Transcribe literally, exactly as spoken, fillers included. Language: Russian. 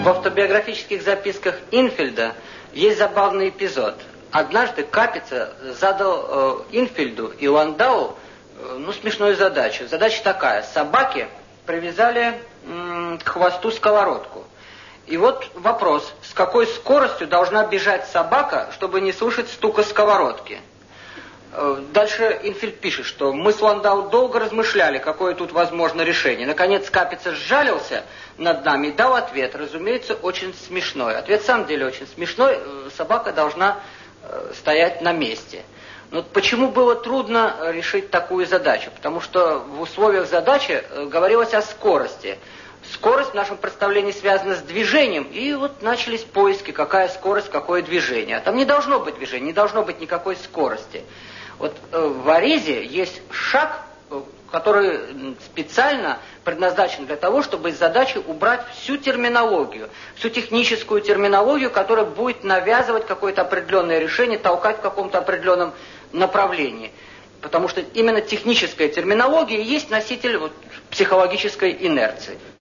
В автобиографических записках Инфельда есть забавный эпизод. Однажды Капица задал э, Инфельду и Ландау э, ну, смешную задачу. Задача такая. Собаке привязали э, к хвосту сковородку. И вот вопрос, с какой скоростью должна бежать собака, чтобы не слышать стука сковородки? Дальше Инфельд пишет, что мы с Ландау долго размышляли, какое тут возможно решение. Наконец Капица сжалился над нами и дал ответ, разумеется, очень смешной. Ответ в самом деле очень смешной. Собака должна стоять на месте. Но почему было трудно решить такую задачу? Потому что в условиях задачи говорилось о скорости. Скорость в нашем представлении связана с движением, и вот начались поиски, какая скорость, какое движение. А там не должно быть движения, не должно быть никакой скорости. Вот э, в Арезе есть шаг, э, который специально предназначен для того, чтобы из задачи убрать всю терминологию, всю техническую терминологию, которая будет навязывать какое-то определенное решение, толкать в каком-то определенном направлении. Потому что именно техническая терминология есть носитель вот, психологической инерции.